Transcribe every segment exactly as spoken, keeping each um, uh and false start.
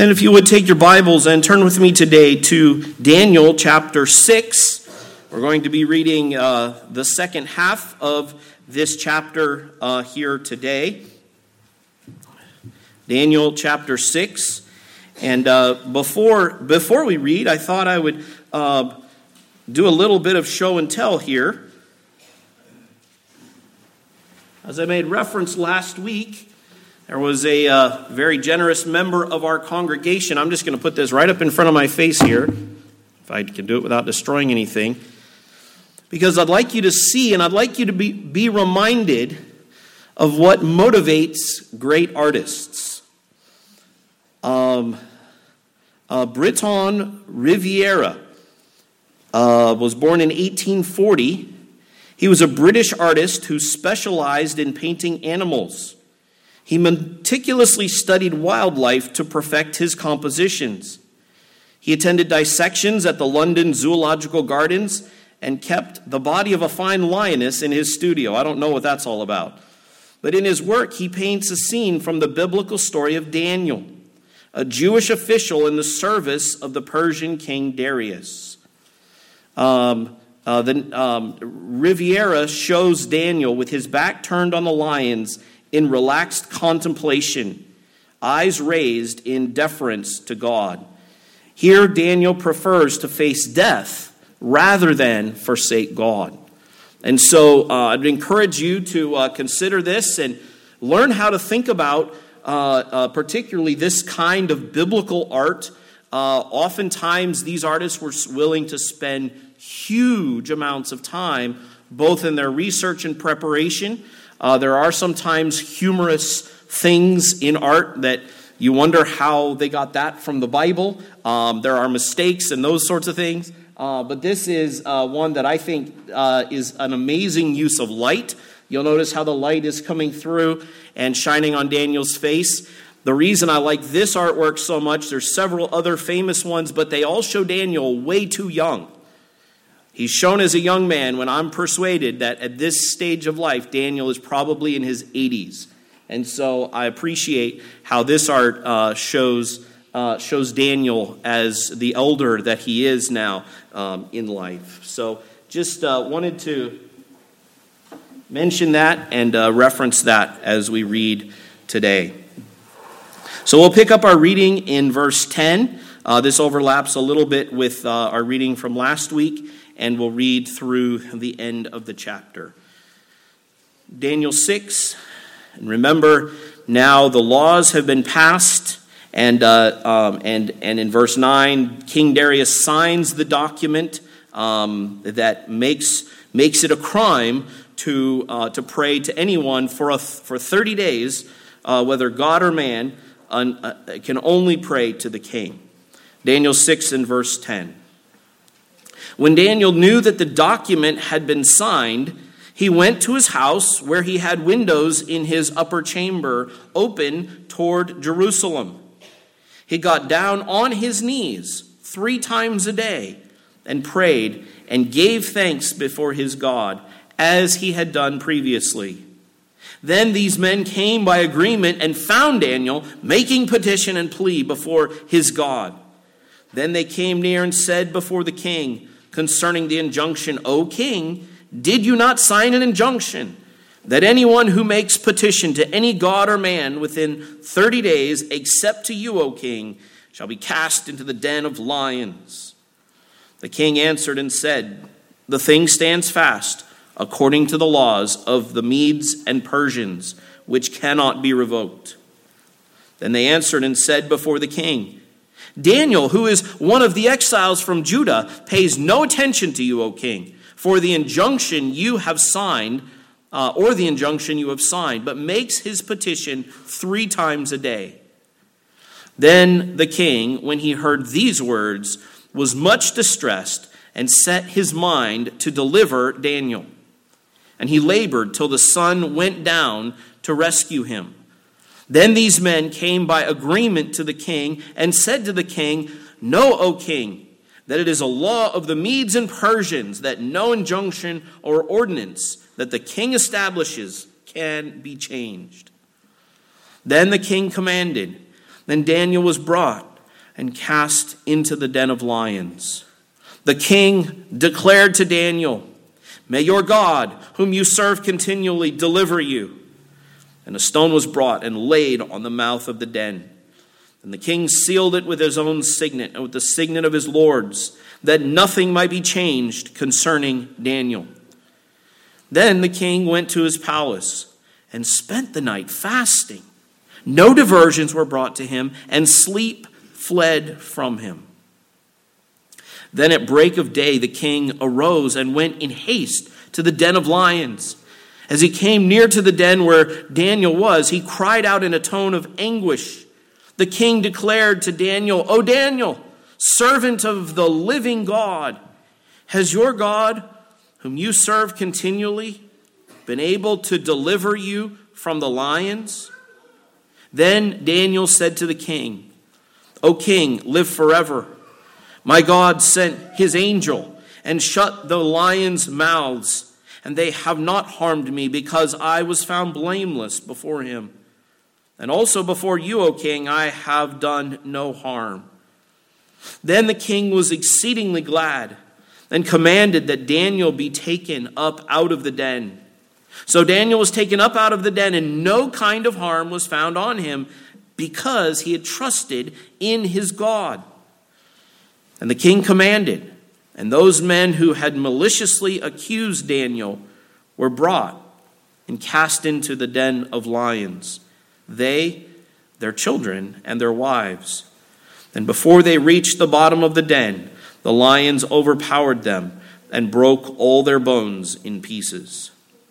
And if you would take your Bibles and turn with me today to Daniel chapter six. We're going to be reading uh, the second half of this chapter uh, here today. Daniel chapter six. And uh, before, before we read, I thought I would uh, do a little bit of show and tell here. As I made reference last week, there was a uh, very generous member of our congregation. I'm just going to put this right up in front of my face here, if I can do it without destroying anything, because I'd like you to see and I'd like you to be, be reminded of what motivates great artists. Um, uh, Breton Riviera uh, was born in eighteen forty. He was a British artist who specialized in painting animals. He meticulously studied wildlife to perfect his compositions. He attended dissections at the London Zoological Gardens and kept the body of a fine lioness in his studio. I don't know what that's all about. But in his work, he paints a scene from the biblical story of Daniel, a Jewish official in the service of the Persian king Darius. Um, uh, the, um, Riviera shows Daniel with his back turned on the lions in relaxed contemplation, eyes raised in deference to God. Here, Daniel prefers to face death rather than forsake God. And so uh, I'd encourage you to uh, consider this and learn how to think about uh, uh, particularly this kind of biblical art. Uh, oftentimes, these artists were willing to spend huge amounts of time, both in their research and preparation. Uh, there are sometimes humorous things in art that you wonder how they got that from the Bible. Um, there are mistakes and those sorts of things. Uh, but this is uh, one that I think uh, is an amazing use of light. You'll notice how the light is coming through and shining on Daniel's face. The reason I like this artwork so much, there's several other famous ones, but they all show Daniel way too young. He's shown as a young man when I'm persuaded that at this stage of life, Daniel is probably in his eighties. And so I appreciate how this art uh, shows uh, shows Daniel as the elder that he is now um, in life. So just uh, wanted to mention that and uh, reference that as we read today. So we'll pick up our reading in verse ten. Uh, this overlaps a little bit with uh, our reading from last week. And we'll read through the end of the chapter. Daniel six. And remember, now the laws have been passed. And uh, um, and and in verse nine, King Darius signs the document um, that makes makes it a crime to uh, to pray to anyone for a, for thirty days, uh, whether God or man, uh, can only pray to the king. Daniel six and verse ten. When Daniel knew that the document had been signed, he went to his house where he had windows in his upper chamber open toward Jerusalem. He got down on his knees three times a day and prayed and gave thanks before his God, as he had done previously. Then these men came by agreement and found Daniel making petition and plea before his God. Then they came near and said before the king, concerning the injunction, O king, did you not sign an injunction that anyone who makes petition to any god or man within thirty days, except to you, O king, shall be cast into the den of lions? The king answered and said, the thing stands fast according to the laws of the Medes and Persians, which cannot be revoked. Then they answered and said before the king, Daniel, who is one of the exiles from Judah, pays no attention to you, O king, for the injunction you have signed, uh, or the injunction you have signed, but makes his petition three times a day. Then the king, when he heard these words, was much distressed and set his mind to deliver Daniel. And he labored till the sun went down to rescue him. Then these men came by agreement to the king and said to the king, know, O king, that it is a law of the Medes and Persians that no injunction or ordinance that the king establishes can be changed. Then the king commanded. Then Daniel was brought and cast into the den of lions. The king declared to Daniel, "May your God, whom you serve continually, deliver you." And a stone was brought and laid on the mouth of the den. And the king sealed it with his own signet and with the signet of his lords, that nothing might be changed concerning Daniel. Then the king went to his palace and spent the night fasting. No diversions were brought to him, and sleep fled from him. Then at break of day the king arose and went in haste to the den of lions. As he came near to the den where Daniel was, he cried out in a tone of anguish. The king declared to Daniel, "O Daniel, servant of the living God, has your God, whom you serve continually, been able to deliver you from the lions?" Then Daniel said to the king, "O king, live forever. My God sent his angel and shut the lions' mouths, and they have not harmed me, because I was found blameless before him. And also before you, O king, I have done no harm." Then the king was exceedingly glad and commanded that Daniel be taken up out of the den. So Daniel was taken up out of the den, and no kind of harm was found on him, because he had trusted in his God. And the king commanded, and those men who had maliciously accused Daniel were brought and cast into the den of lions, they, their children, and their wives. And before they reached the bottom of the den, the lions overpowered them and broke all their bones in pieces.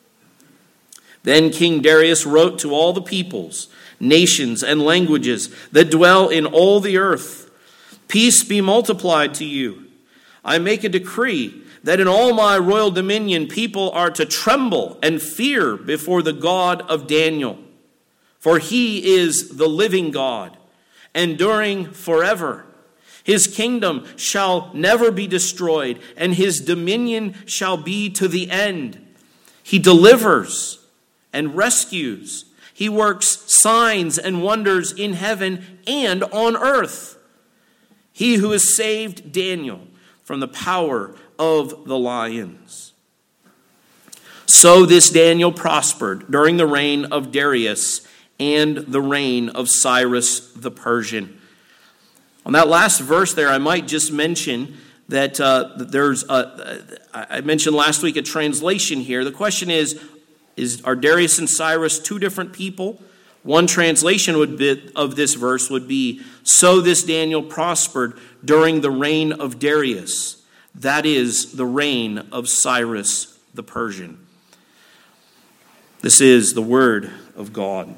Then King Darius wrote to all the peoples, nations, and languages that dwell in all the earth, "Peace be multiplied to you. I make a decree that in all my royal dominion people are to tremble and fear before the God of Daniel. For he is the living God, enduring forever. His kingdom shall never be destroyed, and his dominion shall be to the end. He delivers and rescues. He works signs and wonders in heaven and on earth. He who has saved Daniel from the power of the lions." So this Daniel prospered during the reign of Darius and the reign of Cyrus the Persian. On that last verse there, I might just mention that uh, there's, a, I mentioned last week a translation here. The question is, is, are Darius and Cyrus two different people? One translation would be, of this verse would be, "So this Daniel prospered during the reign of Darius." That is the reign of Cyrus the Persian. This is the word of God.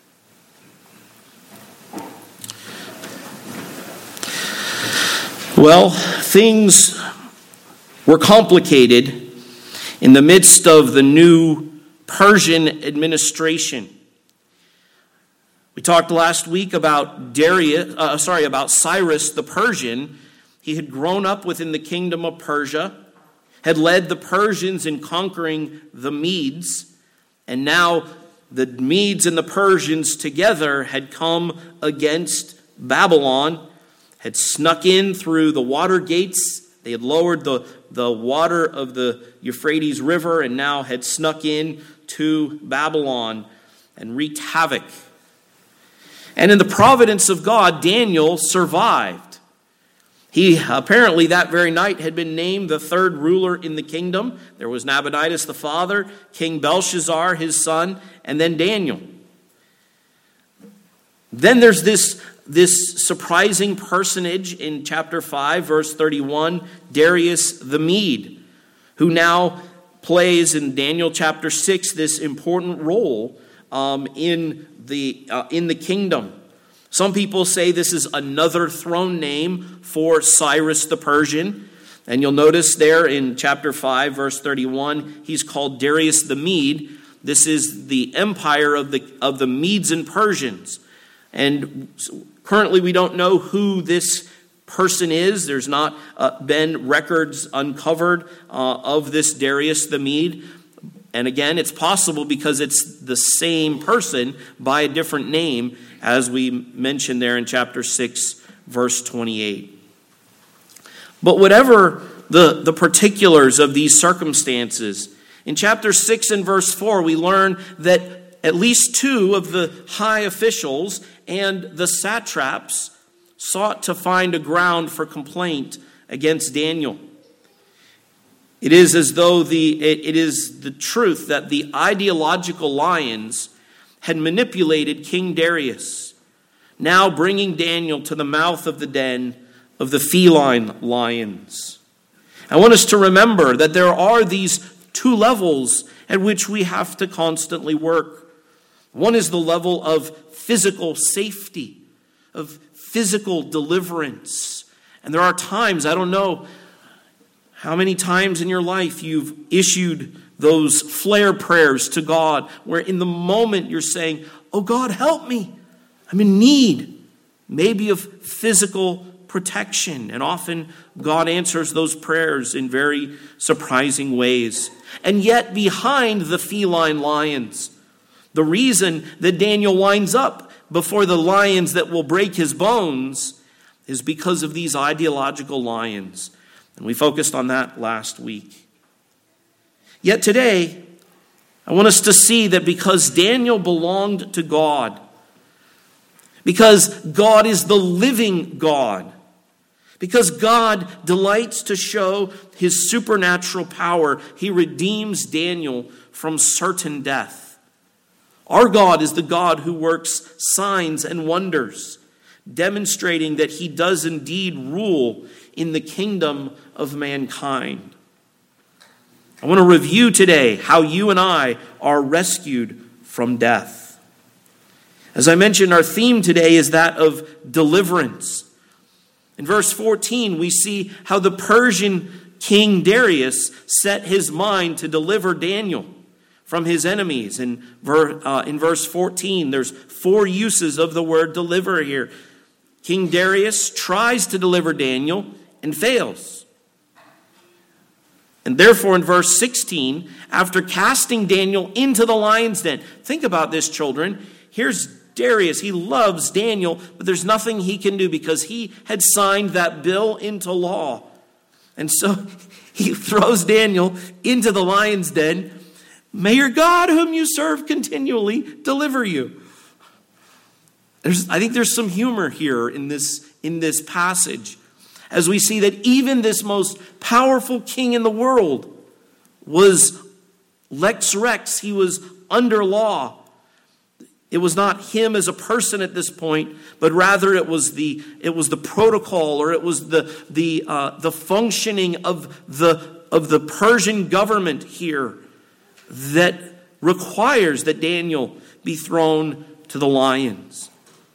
Well, things were complicated in the midst of the new Persian administration. We talked last week about Darius, uh, sorry, about Cyrus the Persian. He had grown up within the kingdom of Persia, had led the Persians in conquering the Medes, and now the Medes and the Persians together had come against Babylon, had snuck in through the water gates. They had lowered the, the water of the Euphrates River and now had snuck in to Babylon and wreaked havoc. And in the providence of God, Daniel survived. He apparently that very night had been named the third ruler in the kingdom. There was Nabonidus the father, King Belshazzar his son, and then Daniel. Then there's this, this surprising personage in chapter five, verse thirty-one, Darius the Mede, who now plays in Daniel chapter six this important role um, in the uh, in the kingdom. Some people say this is another throne name for Cyrus the Persian. And you'll notice there in chapter five, verse thirty-one, he's called Darius the Mede. This is the empire of the, of the Medes and Persians. And currently we don't know who this person is. There's not uh, been records uncovered uh, of this Darius the Mede. And again, it's possible because it's the same person by a different name, as we mentioned there in chapter six, verse twenty-eight. But whatever the, the particulars of these circumstances, in chapter six and verse four, we learn that at least two of the high officials and the satraps sought to find a ground for complaint against Daniel. It is as though the it, it is the truth that the ideological lions had manipulated King Darius, now bringing Daniel to the mouth of the den of the feline lions. I want us to remember that there are these two levels at which we have to constantly work. One is the level of physical safety, of physical deliverance. And there are times, I don't know how many times in your life you've issued those flare prayers to God, where in the moment you're saying, "Oh God, help me. I'm in need," maybe of physical protection. And often God answers those prayers in very surprising ways. And yet behind the feline lions, the reason that Daniel winds up before the lions that will break his bones is because of these ideological lions. And we focused on that last week. Yet today, I want us to see that because Daniel belonged to God, because God is the living God, because God delights to show his supernatural power, he redeems Daniel from certain death. Our God is the God who works signs and wonders, demonstrating that he does indeed rule in the kingdom of mankind. I want to review today how you and I are rescued from death. As I mentioned, our theme today is that of deliverance. In verse fourteen, we see how the Persian king Darius set his mind to deliver Daniel from his enemies. In, ver, uh, in verse fourteen, there's four uses of the word deliver here. King Darius tries to deliver Daniel and fails. And therefore in verse sixteen, after casting Daniel into the lion's den, think about this, children. Here's Darius. He loves Daniel, but there's nothing he can do because he had signed that bill into law. And so he throws Daniel into the lion's den. May your God, whom you serve continually, deliver you. There's, I think there's some humor here in this, in this passage, as we see that even this most powerful king in the world was lex rex. He was under law. It was not him as a person at this point, but rather it was the it was the protocol, or it was the the uh, the functioning of the of the Persian government here that requires that Daniel be thrown to the lions.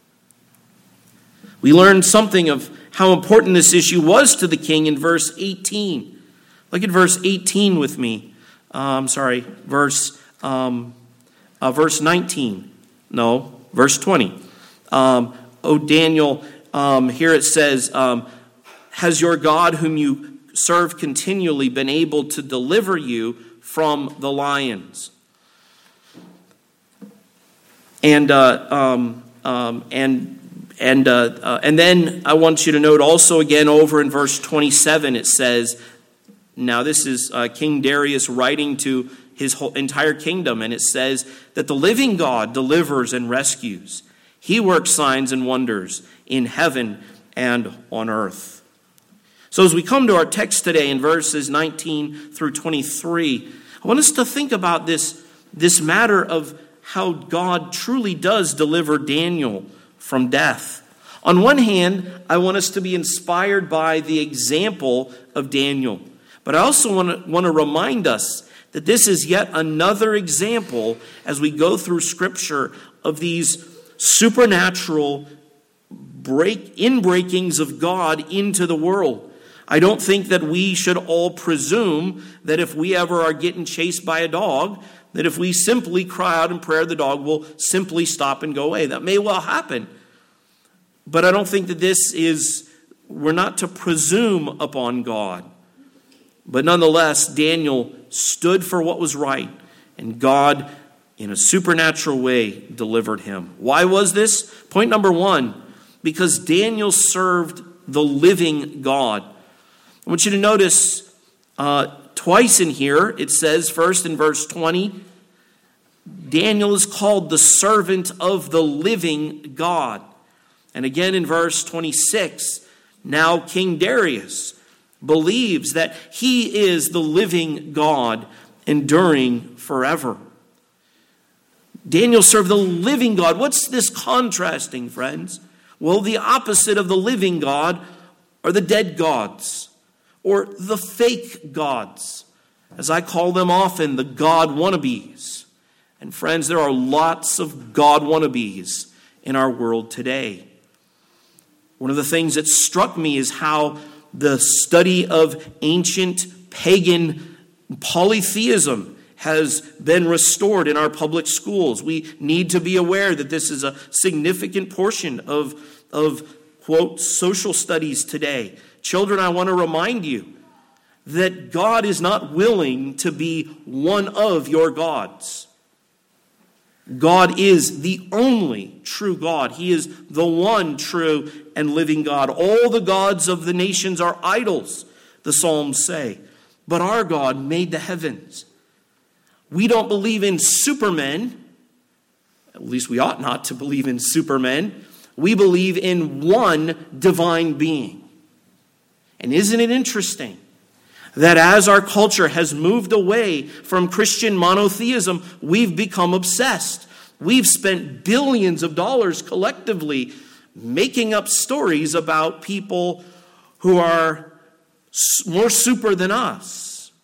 We learned something of how important this issue was to the king in verse eighteen. Look at verse eighteen with me. Um, sorry, verse um, uh, verse nineteen. No, verse twenty. Um, oh, Daniel, um, here it says, um, has your God whom you serve continually been able to deliver you from the lions? And uh, um, um, and and uh, uh, and then I want you to note also again over in verse twenty-seven, it says, now this is uh, King Darius writing to his whole entire kingdom, and it says that the living God delivers and rescues. He works signs and wonders in heaven and on earth. So as we come to our text today in verses nineteen through twenty-three, I want us to think about this, this matter of how God truly does deliver Daniel from death. On one hand, I want us to be inspired by the example of Daniel, but I also want to, want to remind us that this is yet another example as we go through Scripture of these supernatural break inbreakings of God into the world. I don't think that we should all presume that if we ever are getting chased by a dog, that if we simply cry out in prayer, the dog will simply stop and go away. That may well happen. But I don't think that this is, we're not to presume upon God. But nonetheless, Daniel stood for what was right, and God, in a supernatural way, delivered him. Why was this? Point number one, because Daniel served the living God. I want you to notice uh, twice in here, it says first in verse twenty, Daniel is called the servant of the living God. And again in verse twenty-six, now King Darius believes that he is the living God, enduring forever. Daniel served the living God. What's this contrasting, friends? Well, the opposite of the living God are the dead gods, or the fake gods, as I call them often, the God wannabes. And friends, there are lots of God wannabes in our world today. One of the things that struck me is how the study of ancient pagan polytheism has been restored in our public schools. We need to be aware that this is a significant portion of, of quote, social studies today. Children, I want to remind you that God is not willing to be one of your gods. God is the only true God. He is the one true and living God. All the gods of the nations are idols, the Psalms say. But our God made the heavens. We don't believe in supermen. At least we ought not to believe in supermen. We believe in one divine being. And isn't it interesting that as our culture has moved away from Christian monotheism, we've become obsessed. We've spent billions of dollars collectively making up stories about people who are more super than us.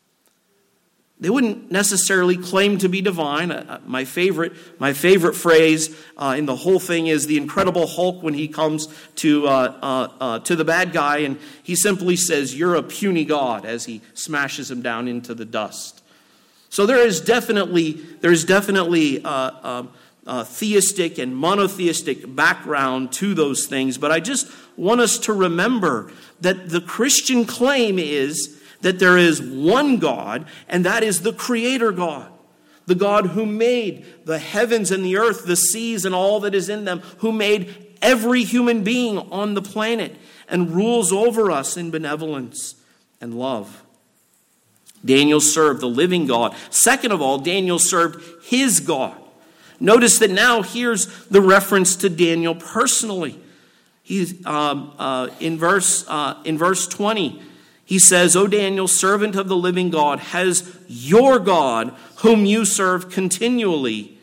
They wouldn't necessarily claim to be divine. Uh, my favorite, my favorite phrase uh, in the whole thing is the Incredible Hulk when he comes to uh, uh, uh, to the bad guy, and he simply says, "You're a puny god," as he smashes him down into the dust. So there is definitely there is definitely uh, um, uh, theistic and monotheistic background to those things. But I just want us to remember that the Christian claim is that there is one God, and that is the Creator God. The God who made the heavens and the earth, the seas and all that is in them, who made every human being on the planet and rules over us in benevolence and love. Daniel served the living God. Second of all, Daniel served his God. Notice that now here's the reference to Daniel personally. He's um, uh, in verse uh, in verse twenty. He says, "O Daniel, servant of the living God, has your God, whom you serve continually."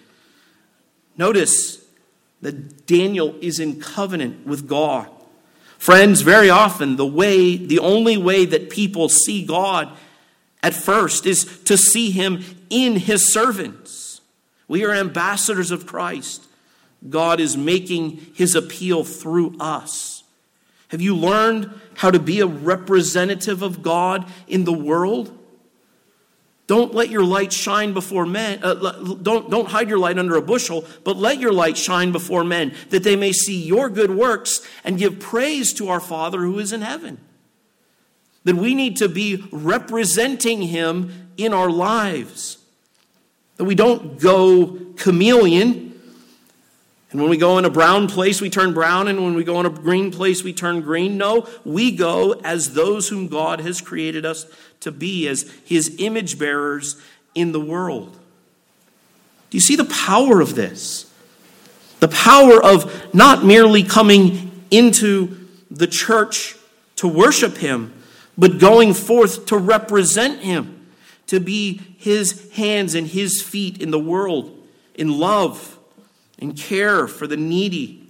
Notice that Daniel is in covenant with God. Friends, very often the way, the only way that people see God at first is to see him in his servants. We are ambassadors of Christ. God is making his appeal through us. Have you learned how to be a representative of God in the world? Don't let your light shine before men. Uh, don't, don't hide your light under a bushel, but let your light shine before men, that they may see your good works and give praise to our Father who is in heaven. That we need to be representing him in our lives. That we don't go chameleon. And when we go in a brown place, we turn brown. And when we go in a green place, we turn green. No, we go as those whom God has created us to be, as his image bearers in the world. Do you see the power of this? The power of not merely coming into the church to worship him, but going forth to represent him, to be his hands and his feet in the world, in love and care for the needy.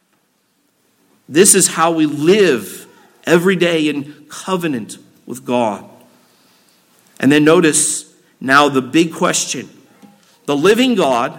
This is how we live every day in covenant with God. And then notice now the big question. The living God,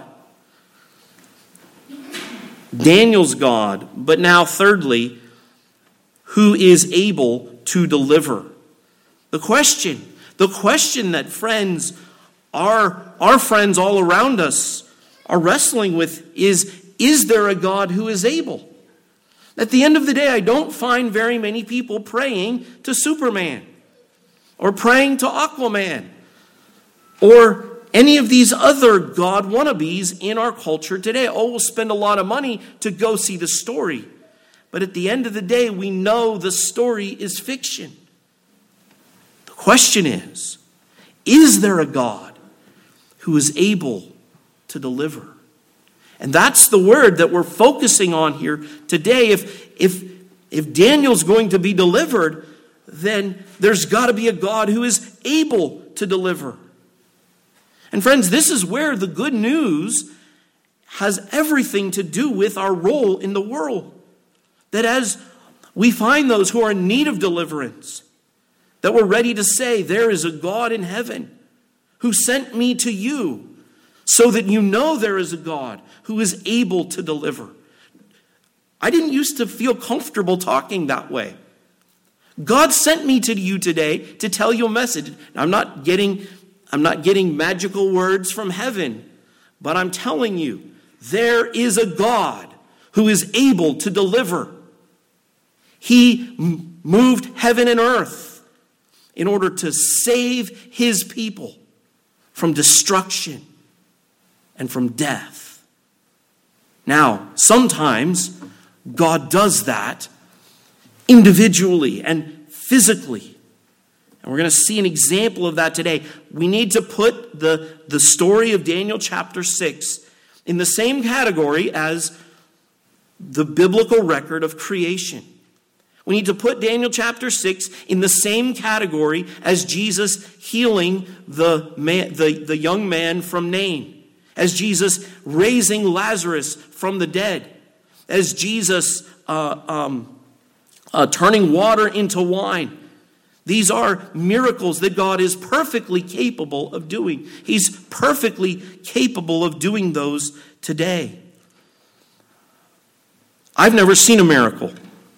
Daniel's God, but now thirdly, who is able to deliver? The question, the question that friends, our, our friends all around us are wrestling with is, is there a God who is able? At the end of the day, I don't find very many people praying to Superman or praying to Aquaman or any of these other God wannabes in our culture today. Oh, we'll spend a lot of money to go see the story. But at the end of the day, we know the story is fiction. The question is, is there a God who is able to deliver? And that's the word that we're focusing on here today. If, if, if Daniel's going to be delivered, then there's got to be a God who is able to deliver. And friends, this is where the good news has everything to do with our role in the world. That as we find those who are in need of deliverance, that we're ready to say, there is a God in heaven who sent me to you so that you know there is a God who is able to deliver. I didn't used to feel comfortable talking that way. God sent me to you today to tell you a message. I'm not getting, I'm not getting magical words from heaven, but I'm telling you, there is a God who is able to deliver. He m- moved heaven and earth in order to save his people from destruction and from death. Now, sometimes God does that individually and physically. And we're going to see an example of that today. We need to put the, the story of Daniel chapter six in the same category as the biblical record of creation. We need to put Daniel chapter six in the same category as Jesus healing the, man, the, the young man from Nain, as Jesus raising Lazarus from the dead, as Jesus uh, um, uh, turning water into wine. These are miracles that God is perfectly capable of doing. He's perfectly capable of doing those today. I've never seen a miracle.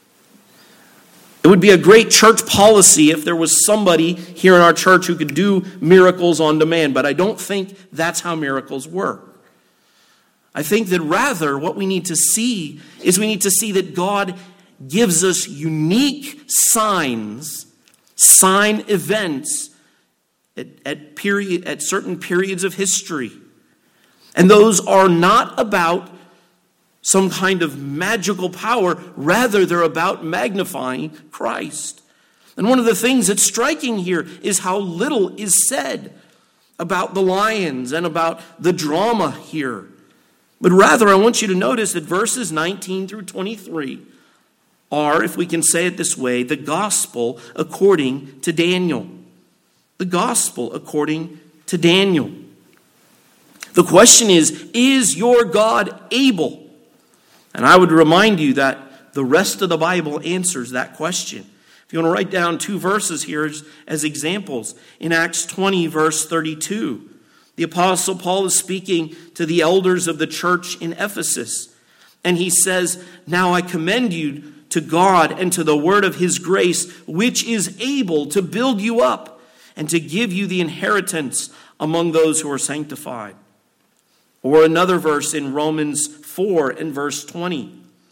It would be a great church policy if there was somebody here in our church who could do miracles on demand, but I don't think that's how miracles work. I think that rather what we need to see is we need to see that God gives us unique signs, sign events at, at, period, at certain periods of history. And those are not about some kind of magical power. Rather, they're about magnifying Christ. And one of the things that's striking here is how little is said about the lions and about the drama here. But rather, I want you to notice that verses nineteen through twenty-three are, if we can say it this way, the gospel according to Daniel. The gospel according to Daniel. The question is, is your God able? And I would remind you that the rest of the Bible answers that question. If you want to write down two verses here as, as examples, in Acts twenty, verse thirty-two, the Apostle Paul is speaking to the elders of the church in Ephesus. And he says, now I commend you to God and to the word of his grace, which is able to build you up and to give you the inheritance among those who are sanctified. Or another verse in Romans four and verse twenty.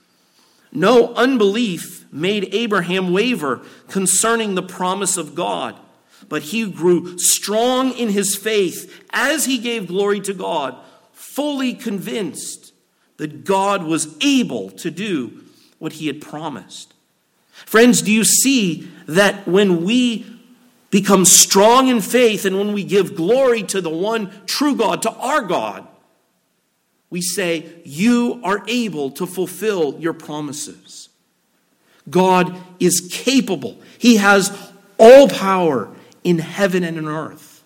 No unbelief made Abraham waver concerning the promise of God, but he grew strong in his faith as he gave glory to God, fully convinced that God was able to do what he had promised. Friends, do you see that when we become strong in faith and when we give glory to the one true God, to our God, we say, you are able to fulfill your promises. God is capable. He has all power in heaven and in earth.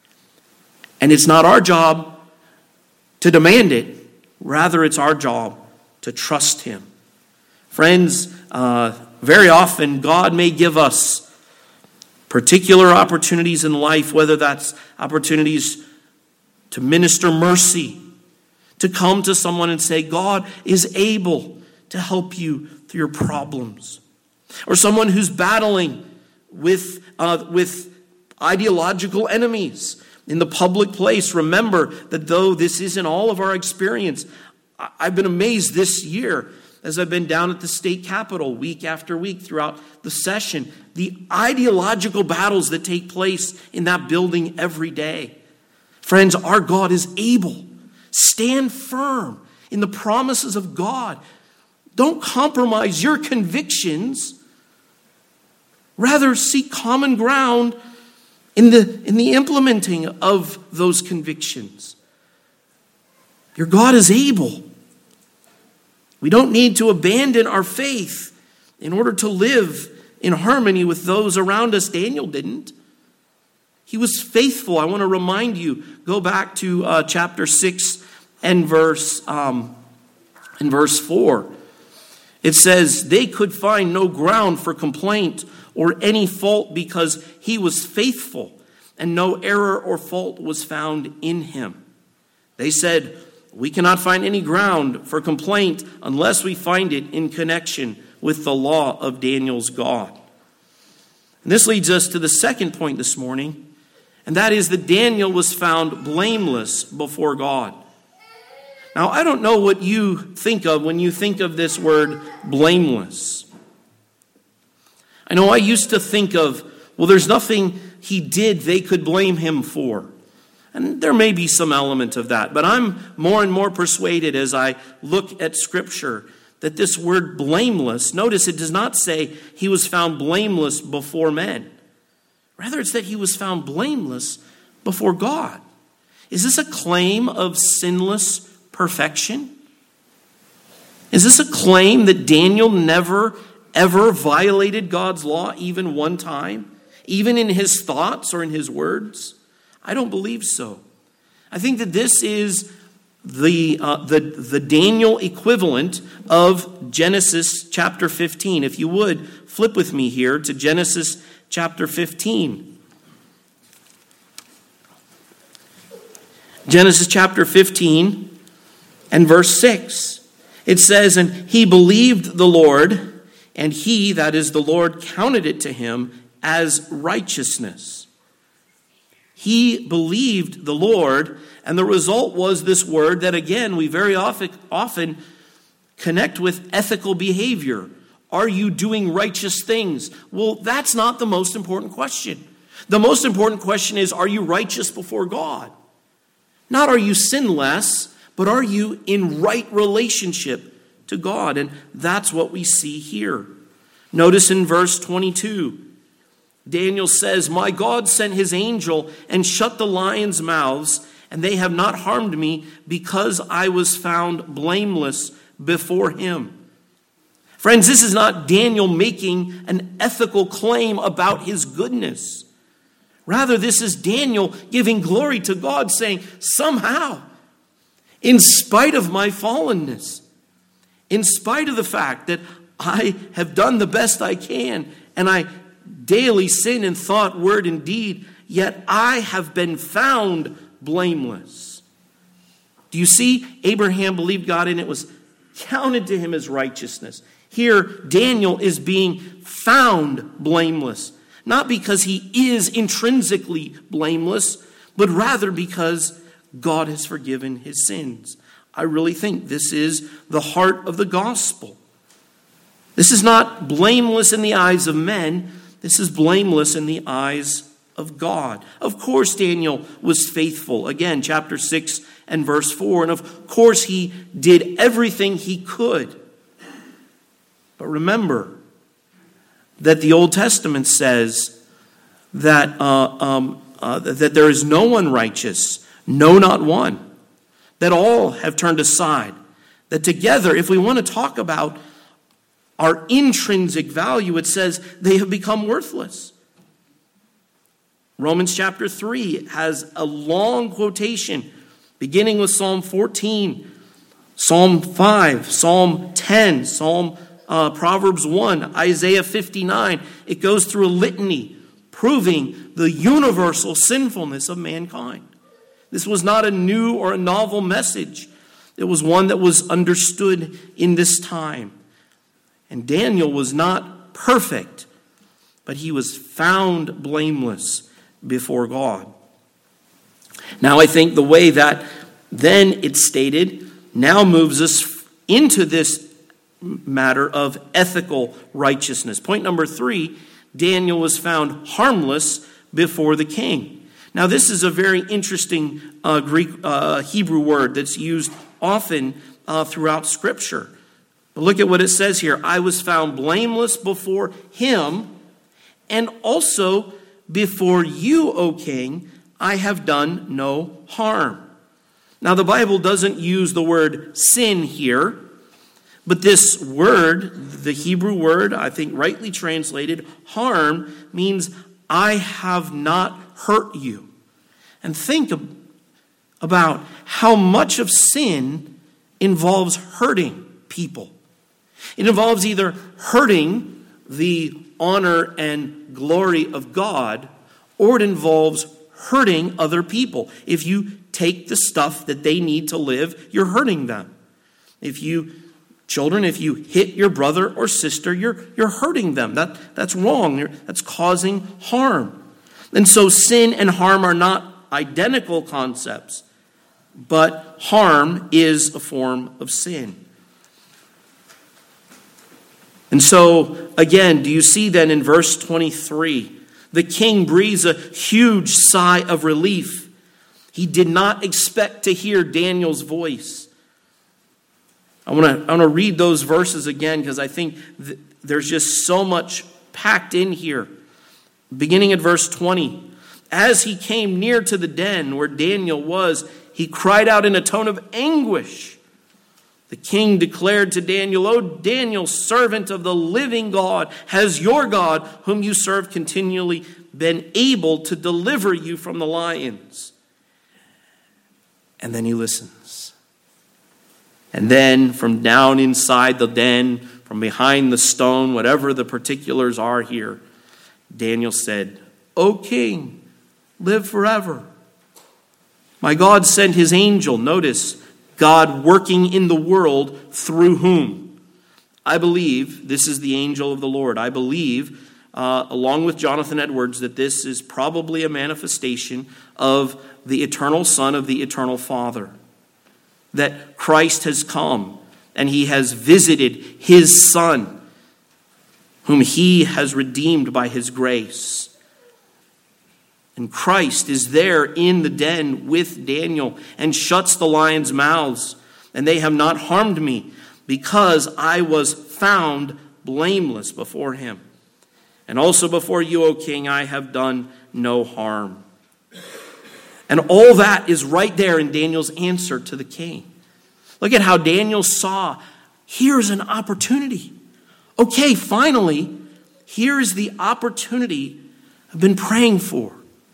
And it's not our job to demand it. Rather, it's our job to trust him. Friends, uh, very often God may give us particular opportunities in life, whether that's opportunities to minister mercy, to come to someone and say, God is able to help you through your problems. Or someone who's battling with, uh, with ideological enemies in the public place. Remember that though this isn't all of our experience, I've been amazed this year as I've been down at the state capitol week after week throughout the session, the ideological battles that take place in that building every day. Friends, our God is able. Stand firm in the promises of God. Don't compromise your convictions. Rather, seek common ground in the, in the implementing of those convictions. Your God is able. We don't need to abandon our faith in order to live in harmony with those around us. Daniel didn't. He was faithful. I want to remind you, go back to uh, chapter six and verse, um, and verse four. It says, they could find no ground for complaint or any fault because he was faithful, and no error or fault was found in him. They said, we cannot find any ground for complaint unless we find it in connection with the law of Daniel's God. And this leads us to the second point this morning, and that is that Daniel was found blameless before God. Now, I don't know what you think of when you think of this word blameless. I know I used to think of, well, there's nothing he did they could blame him for. And there may be some element of that, but I'm more and more persuaded as I look at Scripture that this word blameless, notice it does not say he was found blameless before men. Rather, it's that he was found blameless before God. Is this a claim of sinless perfection? Is this a claim that Daniel never, ever violated God's law even one time, even in his thoughts or in his words? I don't believe so. I think that this is the, uh, the, the Daniel equivalent of Genesis chapter fifteen. If you would, flip with me here to Genesis chapter fifteen. Genesis chapter fifteen and verse six. It says, and he believed the Lord, and he, that is the Lord, counted it to him as righteousness. He believed the Lord, and the result was this word that, again, we very often, often connect with ethical behavior. Are you doing righteous things? Well, that's not the most important question. The most important question is, are you righteous before God? Not are you sinless, but are you in right relationship to God? And that's what we see here. Notice in verse twenty-two, Daniel says, my God sent his angel and shut the lions' mouths, and they have not harmed me because I was found blameless before him. Friends, this is not Daniel making an ethical claim about his goodness. Rather, this is Daniel giving glory to God, saying, somehow, in spite of my fallenness, in spite of the fact that I have done the best I can, and I daily sin in thought, word, and deed, yet I have been found blameless. Do you see? Abraham believed God, and it was counted to him as righteousness. Here, Daniel is being found blameless, not because he is intrinsically blameless, but rather because God has forgiven his sins. I really think this is the heart of the gospel. This is not blameless in the eyes of men. This is blameless in the eyes of God. Of course, Daniel was faithful. Again, chapter six and verse four. And of course, he did everything he could. But remember that the Old Testament says that, uh, um, uh, that there is no one righteous, no, not one. That all have turned aside. That together, if we want to talk about our intrinsic value, it says they have become worthless. Romans chapter three has a long quotation beginning with Psalm fourteen, Psalm five, Psalm ten, Psalm uh, Proverbs one, Isaiah fifty-nine. It goes through a litany proving the universal sinfulness of mankind. This was not a new or a novel message. It was one that was understood in this time. And Daniel was not perfect, but he was found blameless before God. Now, I think the way that then it's stated now moves us into this matter of ethical righteousness. Point number three, Daniel was found harmless before the king. Now, this is a very interesting uh, Greek uh, Hebrew word that's used often uh, throughout Scripture. But look at what it says here. I was found blameless before him, and also before you, O king, I have done no harm. Now, the Bible doesn't use the word sin here, but this word, the Hebrew word, I think rightly translated, harm, means I have not hurt you. And think about how much of sin involves hurting people. It involves either hurting the honor and glory of God, or it involves hurting other people. If you take the stuff that they need to live, you're hurting them. If you, children, if you hit your brother or sister, you're, you're hurting them. That, that's wrong. You're, that's causing harm. And so sin and harm are not identical concepts, but harm is a form of sin. And so, again, do you see then in verse twenty-three, the king breathes a huge sigh of relief. He did not expect to hear Daniel's voice. I want to I want to read those verses again because I think th- there's just so much packed in here. Beginning at verse twenty, as he came near to the den where Daniel was, he cried out in a tone of anguish. The king declared to Daniel, O Daniel, servant of the living God, has your God, whom you serve continually, been able to deliver you from the lions? And then he listens. And then from down inside the den, from behind the stone, whatever the particulars are here, Daniel said, O king, live forever. My God sent his angel, notice, God working in the world through whom? I believe this is the angel of the Lord. I believe, uh, along with Jonathan Edwards, that this is probably a manifestation of the eternal Son of the eternal Father. That Christ has come and he has visited his Son, whom he has redeemed by his grace. And Christ is there in the den with Daniel and shuts the lions' mouths. And they have not harmed me because I was found blameless before him. And also before you, O king, I have done no harm. And all that is right there in Daniel's answer to the king. Look at how Daniel saw, here's an opportunity. Okay, finally, here's the opportunity I've been praying for.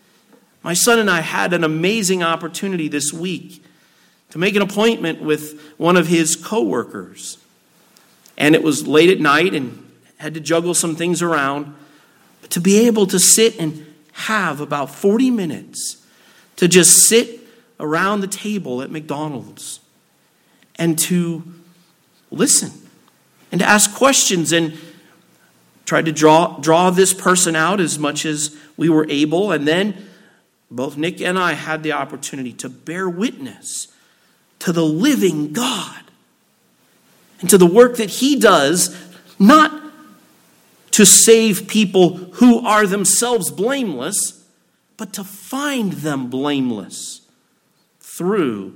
My son and I had an amazing opportunity this week to make an appointment with one of his coworkers. And it was late at night and had to juggle some things around. But to be able to sit and have about forty minutes to just sit around the table at McDonald's and to listen and to ask questions and try to draw, draw this person out as much as we were able. And then both Nick and I had the opportunity to bear witness to the living God and to the work that he does, not to save people who are themselves blameless, but to find them blameless through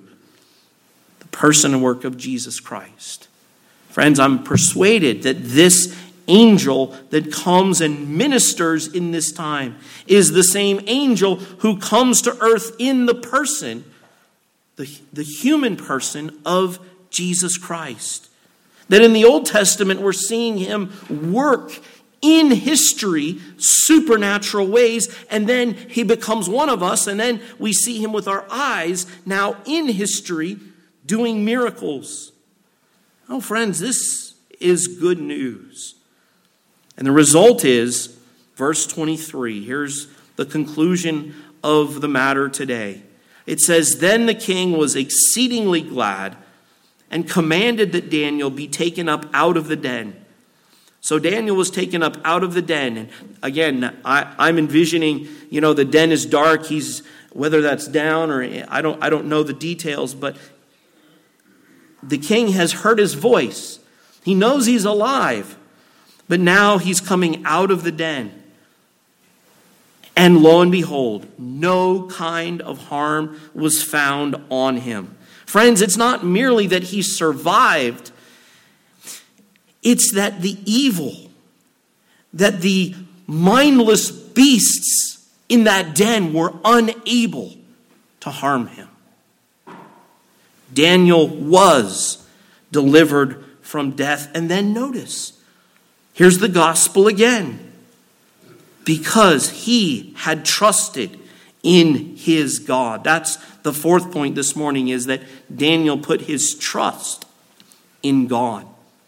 the person and work of Jesus Christ. Friends, I'm persuaded that this angel that comes and ministers in this time is the same angel who comes to earth in the person, the, the human person of Jesus Christ. That in the Old Testament we're seeing him work in history supernatural ways, and then he becomes one of us, and then we see him with our eyes now in history doing miracles. Oh, friends, this is good news. And the result is, verse twenty-three, here's the conclusion of the matter today. It says, then the king was exceedingly glad and commanded that Daniel be taken up out of the den. So Daniel was taken up out of the den. And again, I, I'm envisioning, you know, the den is dark. He's, whether that's down or I don't, I don't know the details, but the king has heard his voice. He knows he's alive. But now he's coming out of the den. And lo and behold, no kind of harm was found on him. Friends, it's not merely that he survived It's that the evil, that the mindless beasts in that den were unable to harm him. Daniel was delivered from death. And then notice, here's the gospel again. Because he had trusted in his God. That's the fourth point this morning, is that Daniel put his trust in God.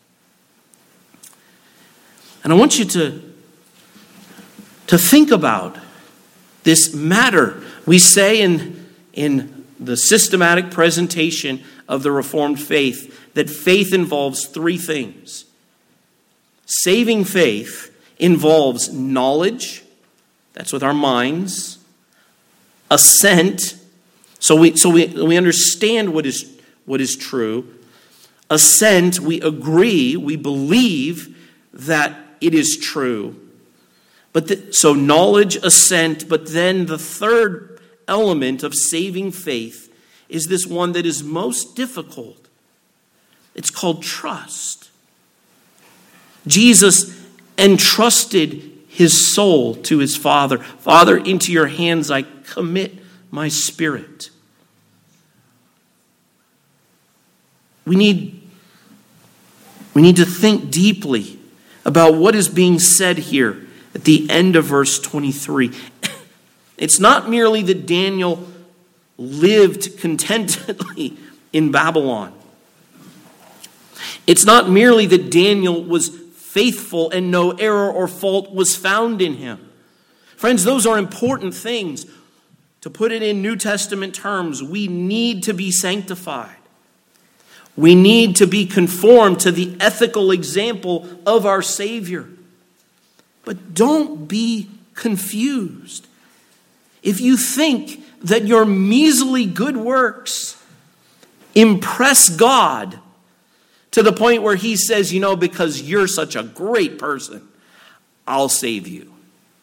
And I want you to, to think about this matter. We say in, in the systematic presentation of the Reformed faith that faith involves three things. Saving faith involves knowledge, that's with our minds, assent, so we so we, we understand what is what is true. Assent, we agree, we believe that it is true. But the, so knowledge, assent, but then the third element of saving faith is this one that is most difficult. It's called trust. Jesus entrusted his soul to his Father. Father, into your hands I commit my spirit. We need, we need to think deeply about what is being said here at the end of verse twenty-three. It's not merely that Daniel lived contentedly in Babylon. It's not merely that Daniel was faithful and no error or fault was found in him. Friends, those are important things. To put it in New Testament terms, we need to be sanctified. We need to be conformed to the ethical example of our Savior. But don't be confused. If you think that your measly good works impress God to the point where he says, you know, because you're such a great person, I'll save you,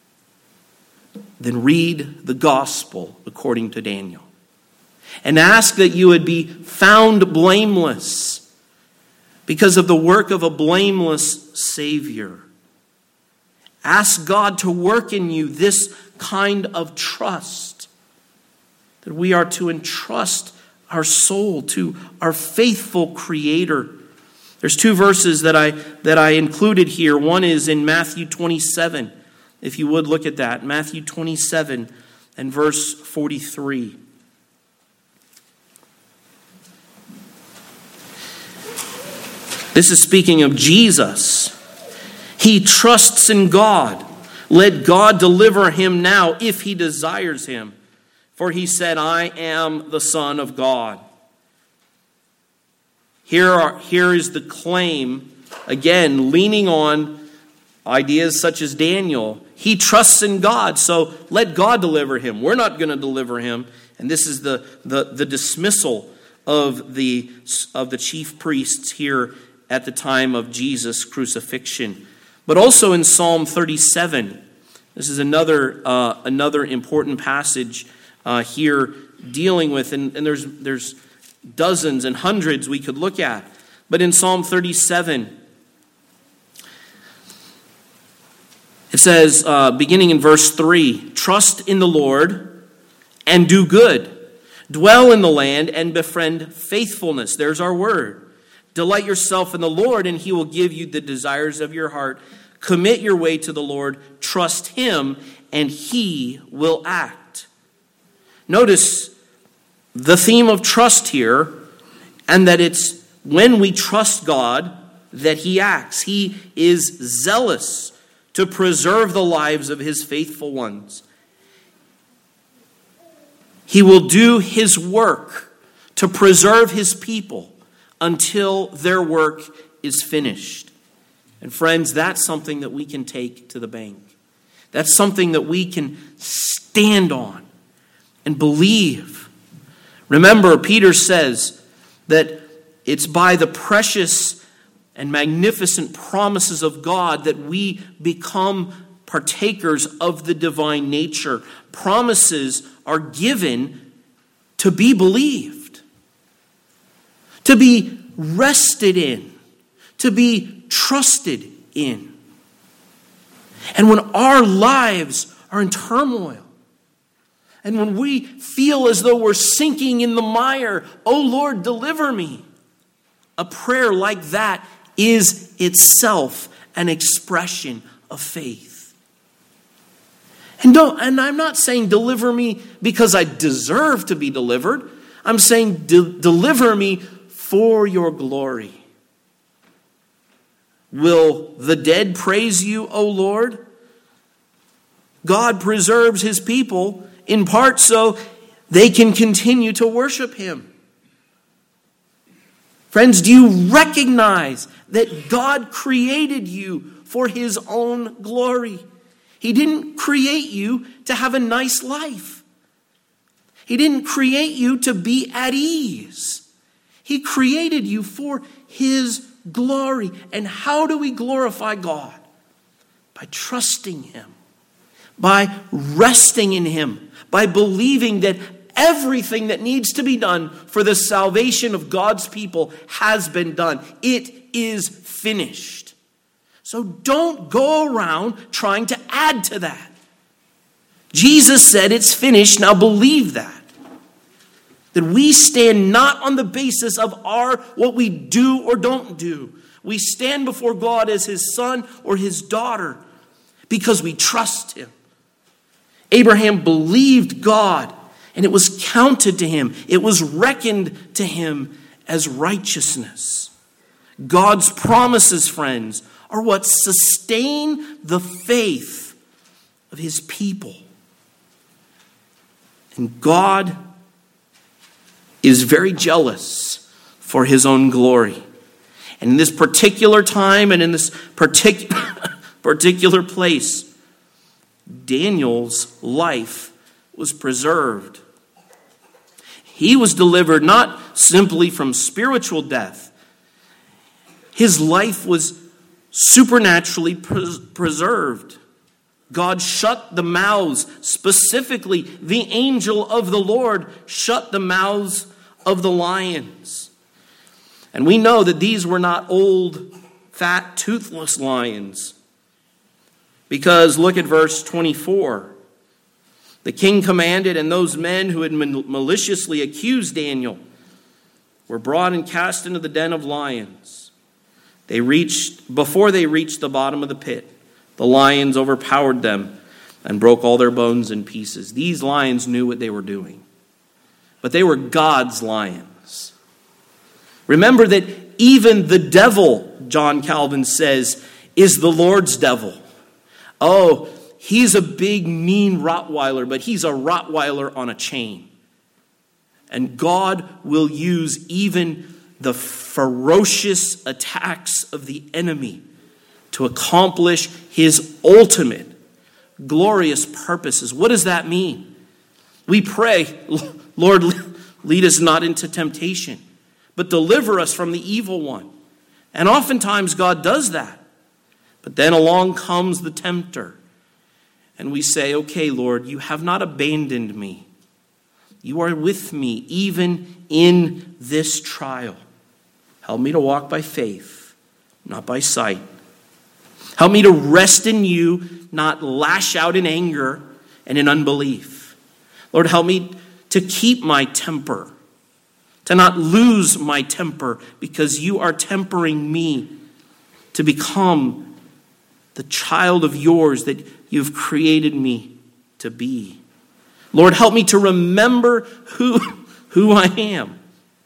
then read the gospel according to Daniel. And ask that you would be found blameless because of the work of a blameless Savior. Ask God to work in you this kind of trust, that we are to entrust our soul to our faithful Creator. There's two verses that I that I included here. One is in Matthew twenty-seven. If you would look at that. Matthew twenty-seven and verse forty-three. This is speaking of Jesus. He trusts in God. Let God deliver him now if he desires him. For he said, I am the Son of God. Here, are, here is the claim, again, leaning on ideas such as Daniel. He trusts in God, so let God deliver him. We're not going to deliver him. And this is the, the, the dismissal of the, of the chief priests here at the time of Jesus' crucifixion. But also in Psalm thirty-seven, this is another uh, another important passage uh, here dealing with, and, and there's there's dozens and hundreds we could look at. But in Psalm thirty-seven, it says, uh, beginning in verse three, trust in the Lord and do good. Dwell in the land and befriend faithfulness. There's our word. Delight yourself in the Lord, and he will give you the desires of your heart. Commit your way to the Lord. Trust him, and he will act. Notice the theme of trust here, and that it's when we trust God that he acts. He is zealous to preserve the lives of his faithful ones. He will do his work to preserve his people until their work is finished. And friends, that's something that we can take to the bank. That's something that we can stand on and believe. Remember, Peter says that it's by the precious and magnificent promises of God that we become partakers of the divine nature. Promises are given to be believed, to be rested in, to be trusted in. And when our lives are in turmoil, and when we feel as though we're sinking in the mire, "Oh Lord, deliver me," a prayer like that is itself an expression of faith. And don't, and I'm not saying deliver me because I deserve to be delivered. I'm saying de- deliver me for your glory. Will the dead praise you, O Lord? God preserves his people in part so they can continue to worship him. Friends, do you recognize that God created you for his own glory? He didn't create you to have a nice life. He didn't create you to be at ease. He created you for his glory. And how do we glorify God? By trusting him, by resting in him, by believing that everything that needs to be done for the salvation of God's people has been done. It is finished. So don't go around trying to add to that. Jesus said it's finished. Now believe that. That we stand not on the basis of our what we do or don't do. We stand before God as his son or his daughter because we trust him. Abraham believed God, and it was counted to him. It was reckoned to him as righteousness. God's promises, friends, are what sustain the faith of his people. And God is very jealous for his own glory. And in this particular time and in this particular, particular place, Daniel's life was preserved. He was delivered not simply from spiritual death. His life was supernaturally pres- preserved. God shut the mouths, specifically the angel of the Lord shut the mouths of the lions. And we know that these were not old, fat, toothless lions. Because look at verse twenty-four. The king commanded, and those men who had maliciously accused Daniel were brought and cast into the den of lions. They reached, before they reached the bottom of the pit, the lions overpowered them and broke all their bones in pieces. These lions knew what they were doing. But they were God's lions. Remember that even the devil, John Calvin says, is the Lord's devil. Oh, he's a big, mean Rottweiler, but he's a Rottweiler on a chain. And God will use even the ferocious attacks of the enemy to accomplish his ultimate glorious purposes. What does that mean? We pray, Lord, lead us not into temptation, but deliver us from the evil one. And oftentimes God does that. But then along comes the tempter. And we say, okay, Lord, you have not abandoned me. You are with me even in this trial. Help me to walk by faith, not by sight. Help me to rest in you, not lash out in anger and in unbelief. Lord, help me to keep my temper, to not lose my temper, because you are tempering me to become the child of yours that you've created me to be. Lord, help me to remember who, who I am.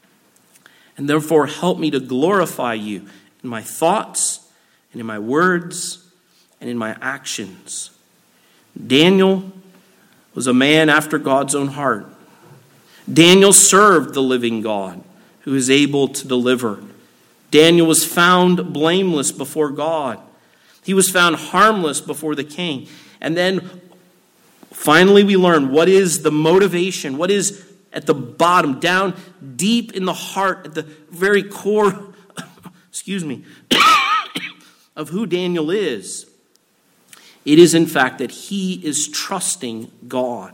And therefore, help me to glorify you in my thoughts and in my words and in my actions. Daniel was a man after God's own heart. Daniel served the living God who is able to deliver. Daniel was found blameless before God. He was found harmless before the king. And then finally we learn what is the motivation, what is at the bottom, down deep in the heart, at the very core, excuse me, of who Daniel is. It is in fact that he is trusting God.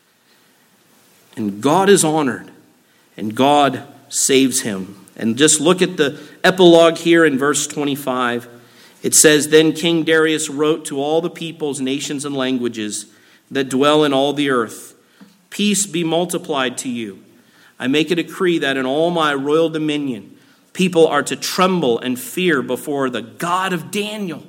And God is honored, and God saves him. And just look at the epilogue here in verse twenty-five. It says, "Then King Darius wrote to all the peoples, nations, and languages that dwell in all the earth, 'Peace be multiplied to you. I make a decree that in all my royal dominion, people are to tremble and fear before the God of Daniel.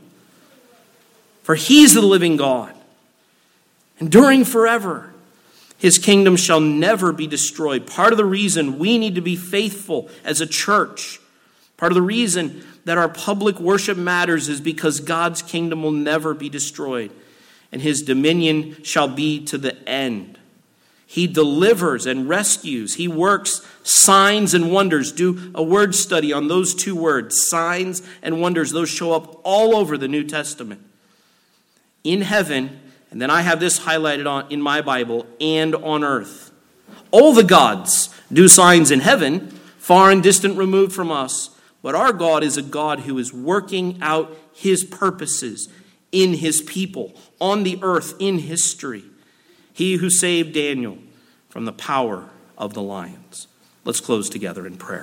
For he's the living God, enduring forever. His kingdom shall never be destroyed.'" Part of the reason we need to be faithful as a church, part of the reason that our public worship matters, is because God's kingdom will never be destroyed, and his dominion shall be to the end. He delivers and rescues. He works signs and wonders. Do a word study on those two words, signs and wonders. Those show up all over the New Testament. In heaven, and then I have this highlighted on in my Bible, and on earth. All the gods do signs in heaven, far and distant removed from us. But our God is a God who is working out his purposes in his people, on the earth, in history. He who saved Daniel from the power of the lions. Let's close together in prayer.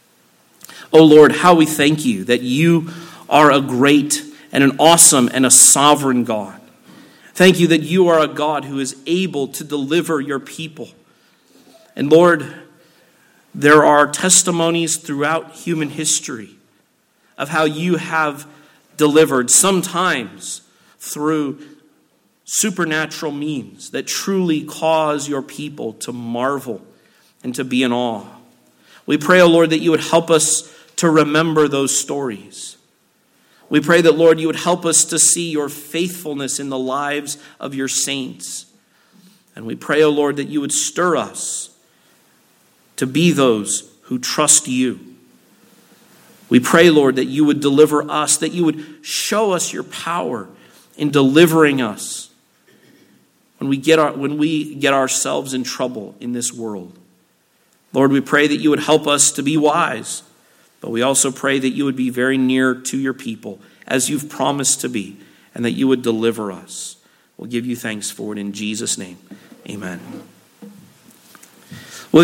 Oh Lord, how we thank you that you are a great and an awesome and a sovereign God. Thank you that you are a God who is able to deliver your people. And Lord, there are testimonies throughout human history of how you have delivered, sometimes through supernatural means that truly cause your people to marvel and to be in awe. We pray, O Lord, that you would help us to remember those stories. We pray that, Lord, you would help us to see your faithfulness in the lives of your saints. And we pray, O Lord, that you would stir us to be those who trust you. We pray, Lord, that you would deliver us, that you would show us your power in delivering us when we get our, when we get ourselves in trouble in this world. Lord, we pray that you would help us to be wise, but we also pray that you would be very near to your people as you've promised to be, and that you would deliver us. We'll give you thanks for it in Jesus' name. Amen.